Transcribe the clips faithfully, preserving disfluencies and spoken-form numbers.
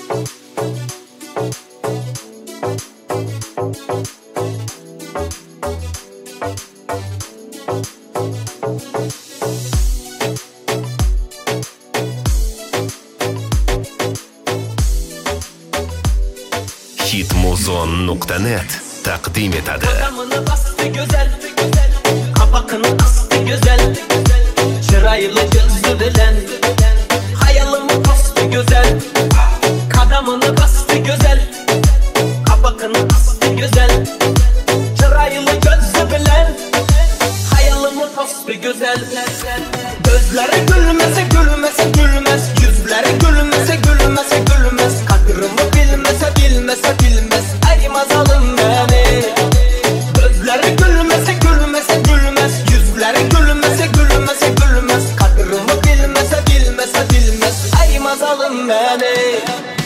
hitmuzon nokta net taqdim etadi. Adamını bastı güzel, kabakını astı güzel, çıraylı gözlü bilen, hayalımı bastı güzel. Kadamını bastı güzel, kabakını astı güzel, çıraylı gözlü bilen, hayalımı bastı güzel. Gözleri gülmese gülmese gülmez, yüzleri gülmese gülmese gülmez, kadrımı bilmese bilmese bilmez, aymaz alım beni. Gözleri gülmese gülmese gülmez, yüzleri gülmese gülmese gülmez, kadrımı bilmese bilmese bilmez, aymaz alım beni.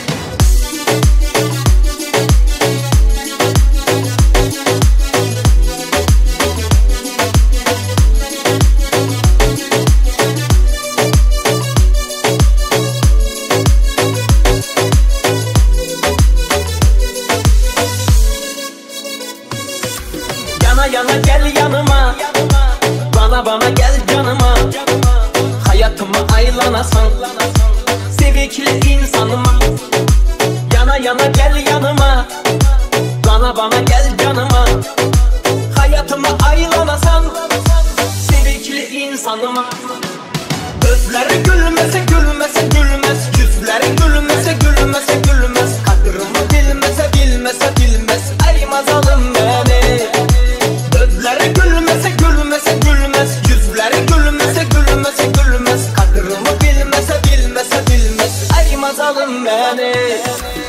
Yana yana gel yanıma, bana bana gel canıma, hayatımı aylanasan, sevikli insanıma. Yana yana gel yanıma, bana bana gel canıma, hayatımı aylanasan, sevikli insanıma. Gözleri gülmese gülmese gülmez, yüzleri gülmese gülmese gülmez, kadrımı bilmese bilmese bilmez, aymaz alım beni. Gözleri gülmese gülmese gülmez, yüzleri gülmese gülmese gülmez, kadrımı bilmese bilmese bilmez, aymaz alım beni.